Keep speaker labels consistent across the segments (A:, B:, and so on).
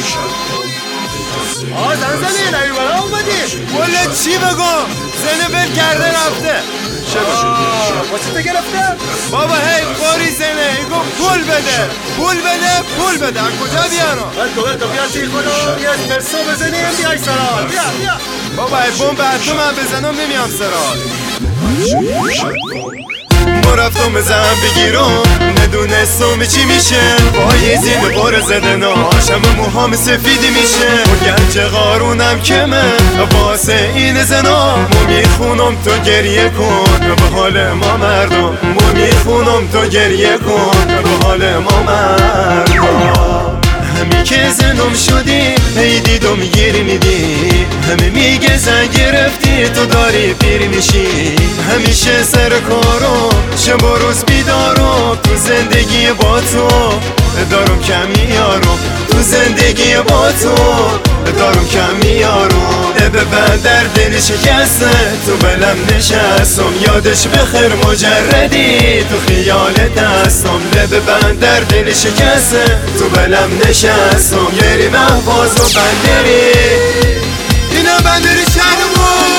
A: زنی نیومد اومدی
B: ولی چی بگم زنه بل کرده رفته
A: واسه گرفته
B: بابا هی باری زنه ایگو پول بده از کجا بیارم
A: تو بیا چی خدا یه مرسو بزنیم بیای سرال بیا
B: بابا ای بمب اتم هم بزنم نمیام سرال ما رفتم بزن بگیرم ندونستم چی میشه با یه زین بار زدن آشم موهام سفیدی میشه و گنج قارونم کمه واسه این زنا مو میخونم تو گریه کن به حال ما مردم مو میخونم تو گریه کن به حال ما مردم همی که زنم شدی هی دیدم گیر میدی همه میگه زن گرفتی تو داری پیر میشی همیشه سر کارم شب و روز بیدارم تو زندگی با تو دارم کم میارم تو زندگی با تو دارم کم میارم به بندر دل شکسته تو بلم نشستم یادش بخیر مجردی تو خیال دستم به بندر دل شکسته تو بلم نشستم یری محواز و بندری اینا بندری شهرمون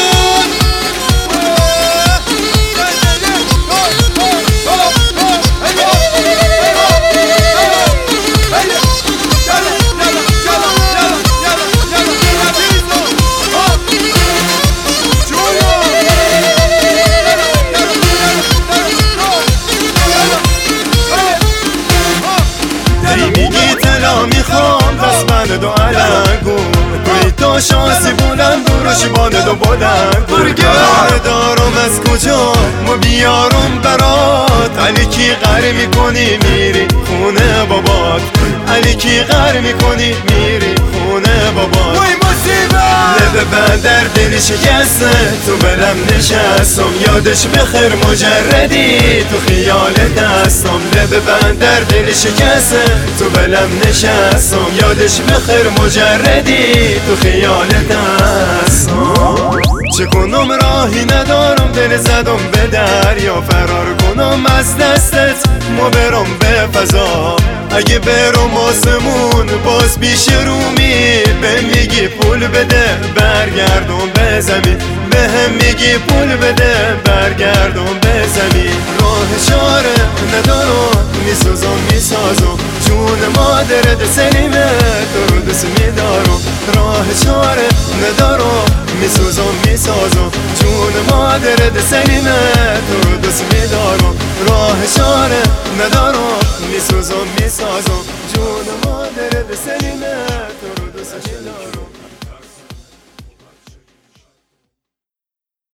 B: میخوام پس من دو علنگو توی تو شانسی بلند دورش بانه دو بلند برگه دارم از کجا ما بیارم برات علی کی غر میکنی میری خونه بابات علی کی غر میکنی میری خونه بابات وای مصیبت لب بندر دل شکسته تو بلم نشستم یادش بخیر مجردی تو خیال دستم لب بندر دل شکسته تو بلم نشستم یادش بخیر مجردی تو خیال دستم چه کنم راهی ندارم دل زدم به دریا فرار کنم از دستت ما برم به فضا اگه برم آسمون باز بیش رومی به میگی پول بده برگردم به زمین به هم میگی پول بده برگردم به زمین راه چاره ندارم میسازم جون مادرت سلیمه تو رو دوست میدارم راه چاره ندارم میسازم جون مادرت سلیمه تو رو دوست میدارم راه چاره ندارم میسازم جون